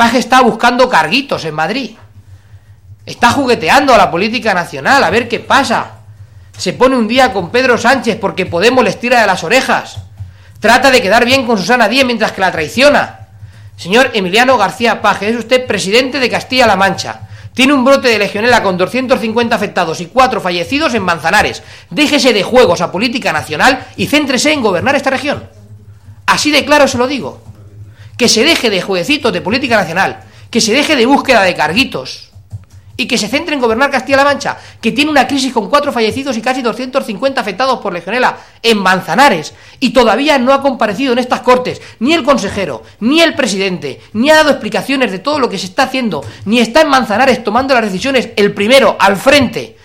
Paje está buscando carguitos en Madrid. Está jugueteando a la política nacional, a ver qué pasa. Se pone un día con Pedro Sánchez porque Podemos les tira de las orejas. Trata de quedar bien con Susana Díez mientras que la traiciona. Señor Emiliano García Paje, es usted presidente de Castilla-La Mancha. Tiene un brote de legionela con 250 afectados y 4 fallecidos en Manzanares. Déjese de juegos a política nacional y céntrese en gobernar esta región. Así de claro se lo digo. Que se deje de jueguecitos de política nacional, que se deje de búsqueda de carguitos y que se centre en gobernar Castilla-La Mancha, que tiene una crisis con 4 fallecidos y casi 250 afectados por legionela en Manzanares, y todavía no ha comparecido en estas Cortes ni el consejero, ni el presidente, ni ha dado explicaciones de todo lo que se está haciendo, ni está en Manzanares tomando las decisiones el primero al frente